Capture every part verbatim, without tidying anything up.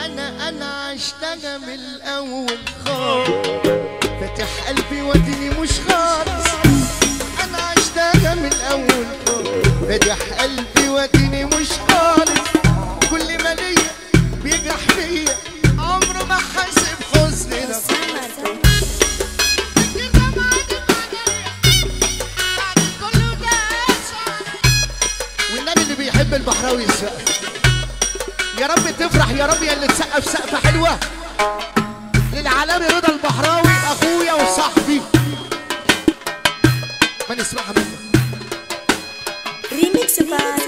انا انا عشتها من الاول خالص، فاتح قلبي وديني مش خالص. انا عشتها من الاول خالص، فاتح قلبي وديني مش خالص. كل ما ليا بيجرح فيا، عمره ما حاسب حزني ده. والنبي اللي بيحب البحراوي يسقف يا رب، تفرح يا رب يا اللي تسقف سقفه حلوه للعالمي رضا البحراوي اخويا وصاحبي. ما نسمعها منه ريميكس بقى.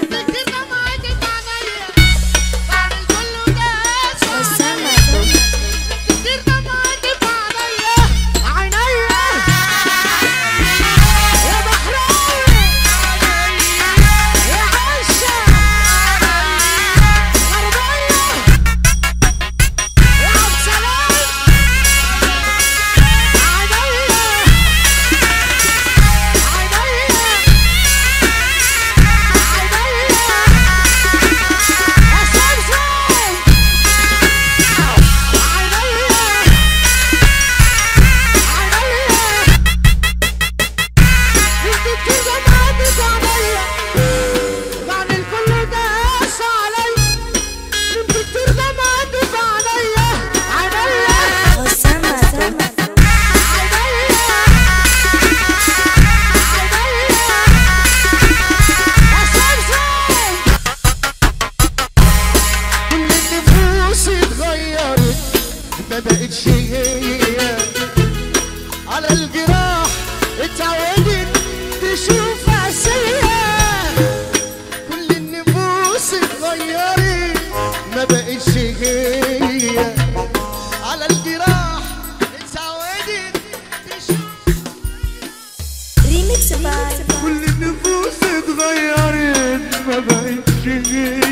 ما بقتش هي على الجراح اتعودت تشوف عسية. كل النفوس اتغيرت ما بقتش هي على الجراح اتعودت تشوف. ريميكس بقى. كل النفوس اتغيرت ما بقتش هي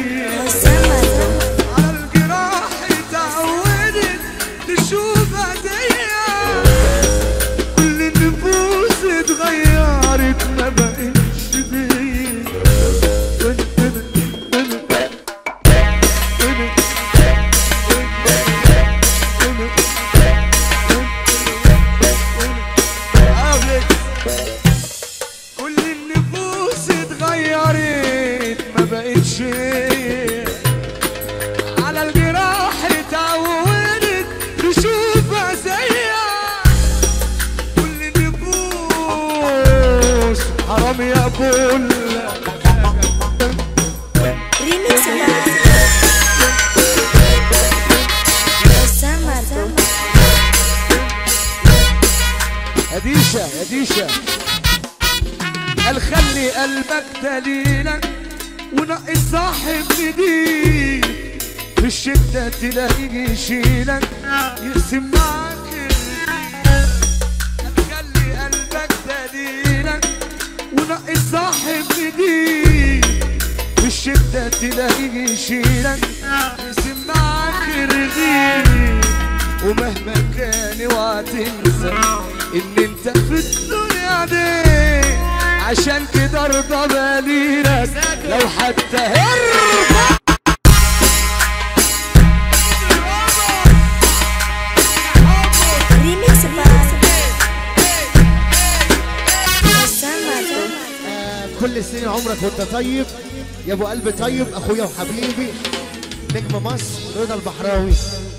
شوف هدية. كل النفوس اتغيرت ما بقتش بيا. كل النفوس اتغيرت ما بقتش على الجراح اتعودت تشوفها زيها. كل النفوس حرام يا بول. ريميكس هديشة هديشة قال خلي قلبك دليلك ونقي صاحب جديد. في الشدة تلاقيه يشيلك يقسم معاك الرجال. خلي قلبك دليلك ونقي صاحب جديد. في الشدة تلاقيه يشيلك يقسم معاك الرجال. ومهما كان اوعى تنسى ان انت في الدنيا دي، عشان كده ارضى بليلك لو حتى هرب. كل سنين عمرك وانت طيب يا ابو قلب طيب، اخويا وحبيبي نجم مصر رضا البحراوي.